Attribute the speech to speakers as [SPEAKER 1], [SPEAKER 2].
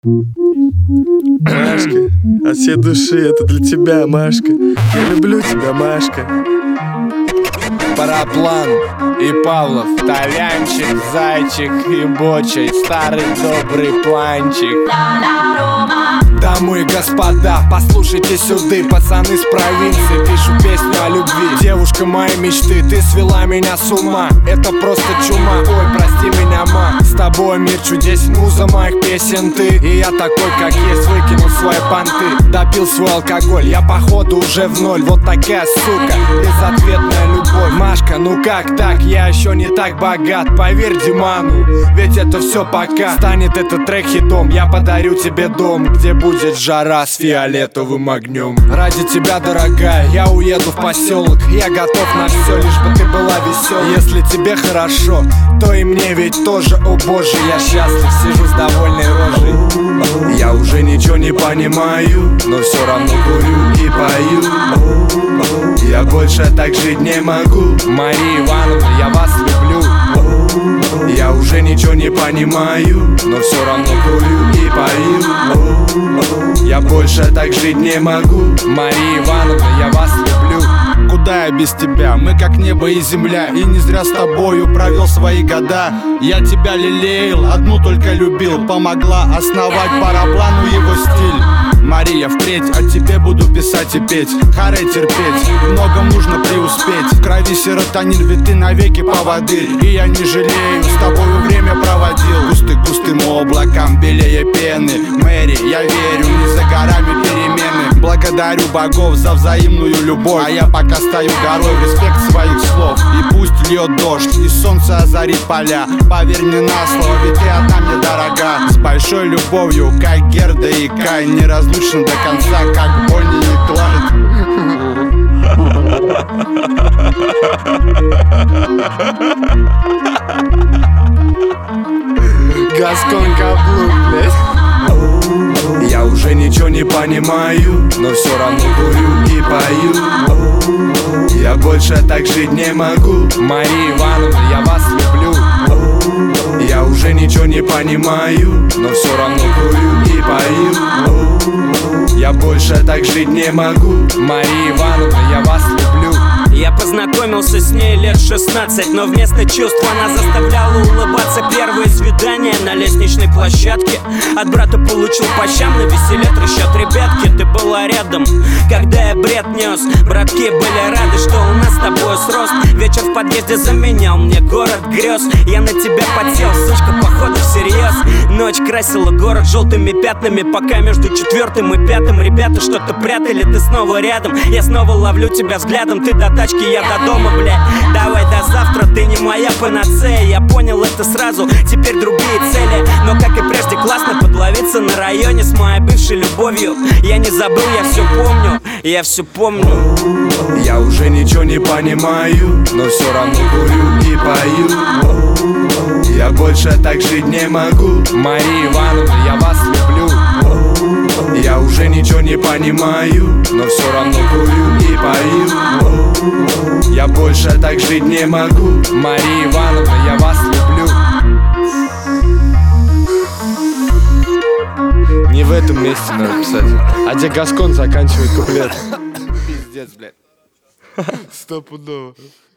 [SPEAKER 1] Машка, от всей души это для тебя, Машка. Я люблю тебя, Машка.
[SPEAKER 2] Параплан и Павлов, Толянчик, Зайчик и Бочей, старый добрый планчик. Дамы и господа, послушайте сюда, пацаны с провинции. Пишу песню о любви, девушка моей мечты. Ты свела меня с ума, это просто чума. Ой, прости меня, ма, с тобой мир чудесен. Муза моих песен ты, и я такой, как есть, выкинул свои понты. Допил свой алкоголь, я походу уже в ноль. Вот такая сука, безответная любовь. Машка, ну как так, я еще не так богат. Поверь Диману, ведь это все пока. Станет этот трек хитом, я подарю тебе дом, где будет жара с фиолетовым огнем. Ради тебя, дорогая, я уеду в поселок. Я готов на все, лишь бы ты была веселой. Если тебе хорошо, то и мне ведь тоже. О боже, я счастлив, сижу с довольной рожей. Я уже ничего не понимаю, но все равно курю и пою. Я больше так жить не могу. Мария Ивановна, я вас люблю. Я уже ничего не понимаю, но все равно курю и пою. Я больше так жить не могу. Мария Ивановна, я вас люблю.
[SPEAKER 3] Куда я без тебя? Мы как небо и земля. И не зря с тобою провел свои года. Я тебя лелеял, одну только любил. Помогла основать Параплану его стиль. Мария, впредь о тебе буду писать и петь. Харе терпеть, многом нужно преуспеть. В крови серотонин, ведь ты навеки поводырь. И я не жалею, с тобою время проводил. Густым облаком белее пены. Мэри, я верю, не за горами перемены. Благодарю богов за взаимную любовь. А я пока стою горой в респект своих слов. И пусть льет дождь, и солнце озарит поля. Поверь мне на слово, ведь ты одна мне дорога. С большой любовью, как Герда и Кай. Неразлучно до конца, как Бонни и Клайд.
[SPEAKER 1] Гаскон каблук, блядь.
[SPEAKER 2] Я уже ничего не понимаю, но все равно курю и пою. Я больше так жить не могу. Мария Ивановна, я вас люблю. Я уже ничего не понимаю, но все равно курю и пою. Я больше так жить не могу. Мария Ивановна, я вас люблю.
[SPEAKER 4] Я познакомился с ней лет 16, но вместо чувств она заставляла улыбаться. Первое свидание на лестничной площадке. От брата получил по щам, на веселе трещат ребятки. Ты была рядом, когда я бред нес. Братки были рады, что у нас с тобой срост. Вечер в подъезде заменял мне город грез. Я на тебя подсел, сучка, походу всерьез. Ночь красила город желтыми пятнами, пока между четвертым и пятым ребята что-то прятали. Ты снова рядом, я снова ловлю тебя взглядом. Ты до тачки, я до дома, блядь. Давай до завтра, ты не моя панацея. Я понял это сразу, теперь другие цели. Но как и прежде классно подловиться на районе с моей бывшей любовью. Я не забыл, я все помню, я все помню.
[SPEAKER 2] Я уже ничего не понимаю, но все равно курю и пою. Я больше так жить не могу. Мария Ивановна, я вас люблю. Я уже ничего не понимаю, но все равно курю и пою. Я больше так жить не могу. Мария Ивановна, я вас люблю.
[SPEAKER 1] Не в этом месте надо писать. А где Гаскон заканчивает куплет.
[SPEAKER 2] Пиздец, блядь.
[SPEAKER 1] Стопудово.